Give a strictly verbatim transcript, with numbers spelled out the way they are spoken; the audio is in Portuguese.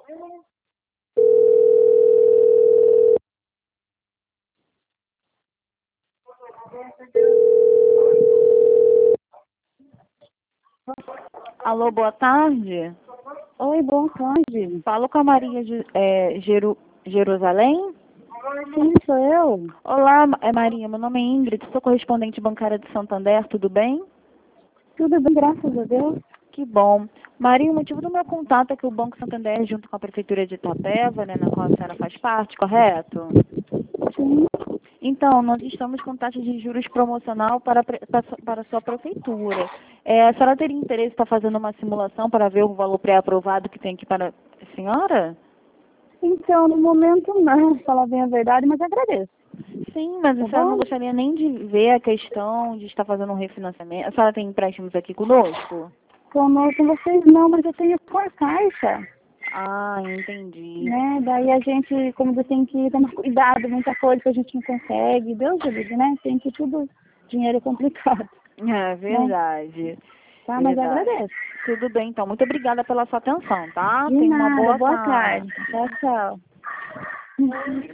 Alô, boa tarde. Oi, boa tarde. Falo com a Maria de, é, Jeru, Jerusalém? Sim, sou eu. Olá, é Maria, meu nome é Ingrid, sou correspondente bancária de Santander, tudo bem? Tudo bem, graças a Deus. Que bom. Maria, o motivo do meu contato é que o Banco Santander, junto com a Prefeitura de Itapeva, né, na qual a senhora faz parte, correto? Sim. Então, nós estamos com taxa de juros promocional para, a pre- para, a sua- para a sua prefeitura. É, a senhora teria interesse em estar fazendo uma simulação para ver o valor pré-aprovado que tem aqui para a senhora? Então, no momento não, pra falar bem a verdade, mas agradeço. Sim, mas a Tá senhora não bom? gostaria nem de ver a questão de estar fazendo um refinanciamento? A senhora tem empréstimos aqui conosco? Conosco vocês não, mas eu tenho por caixa, Ah, entendi. né? Daí a gente, como eu tenho que tomar cuidado, muita coisa que a gente não consegue. Deus livre, né? Tem que tudo, dinheiro é complicado, É né? verdade. Tá, mas Verdade. agradeço. Tudo bem, então. Muito obrigada pela sua atenção, tá? De Tenha uma nada, boa boa tarde. tarde. Tchau, tchau.